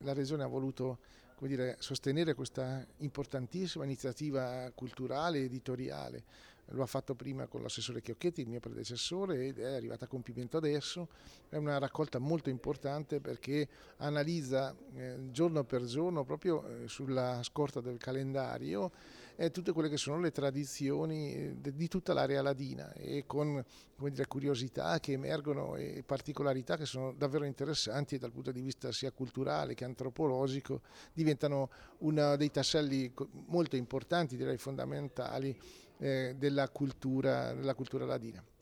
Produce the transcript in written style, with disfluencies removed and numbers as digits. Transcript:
la Regione ha voluto, come dire, sostenere questa importantissima iniziativa culturale e editoriale. Lo ha fatto prima con l'assessore Chiocchetti, il mio predecessore, ed è arrivata a compimento adesso. È una raccolta molto importante perché analizza giorno per giorno, proprio sulla scorta del calendario, tutte quelle che sono le tradizioni di tutta l'area ladina, e con, come dire, curiosità che emergono e particolarità che sono davvero interessanti dal punto di vista sia culturale che antropologico, diventano uno dei tasselli molto importanti, direi fondamentali, della cultura ladina.